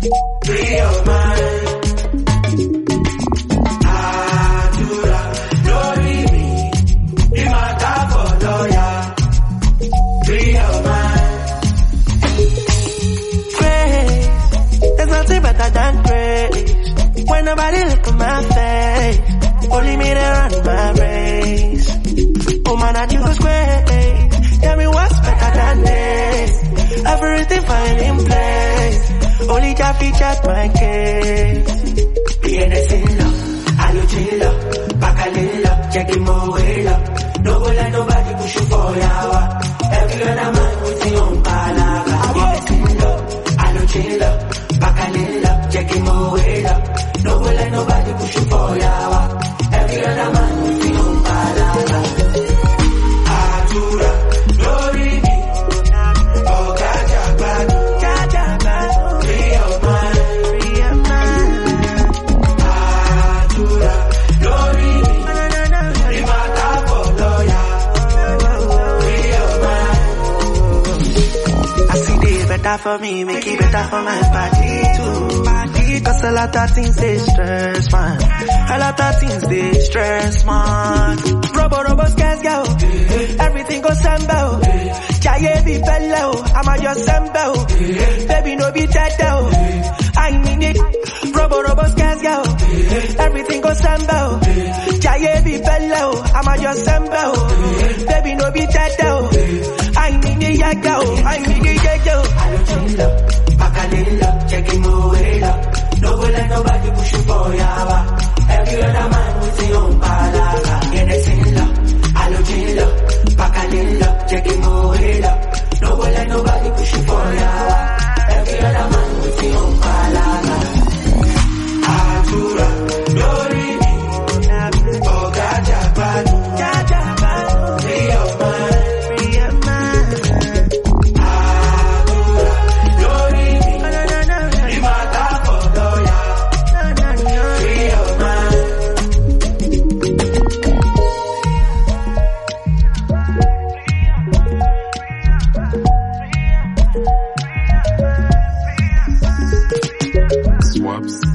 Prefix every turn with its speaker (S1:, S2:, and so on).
S1: Free your mind. Adura, glory me. It matter for lawyer. Free your mind.
S2: Grace, there's nothing better than grace. When nobody look at my face, only me there run my race. Oh man, I choose grace. Tell me what's better than this. Everything fine in place. Only Jah featured my case.
S1: BNS in love, Aluchilla, Bacalilla, Jackie Moela. No go let nobody push you for yawa. Every other man with his own palaga. BNS in love, Aluchilla, Bacalilla, Jackie Moela. No go let nobody push you for yawa. Every other man with his own palaga. Adura, glory me. Oh, Gajabadu, free your mind. Adura, glory me. It matter for lawyer. Free your mind.
S2: I see this better for me, make it better for my party too. Cause a lot of things they stress, man. A lot of things they stress, man. Robo scares, yo. Everything goes sembo. Jaye be bello, I'ma just sembo. Baby no be dead though. I mean it. Robo scares, yo. Everything goes sembo. Jaye be bello, I'ma just sembo. Baby no be dead though. I mean it, yeah, yo. I mean it, yeah, yo.
S1: Aluchilla, Bacalilla, Jackie Moela. No go let nobody push you for yawa. Every other man with his own palaga. Yenesilla, Aluchilla, Bacalilla, Jackie Moela. No go let nobody push you for yawa. Every other man with his own palaga. Adura, glory me. Oh, Gajabadu, free your mind. Adura, glory me. It matter for lawyer. Free your mind.
S3: Swaps.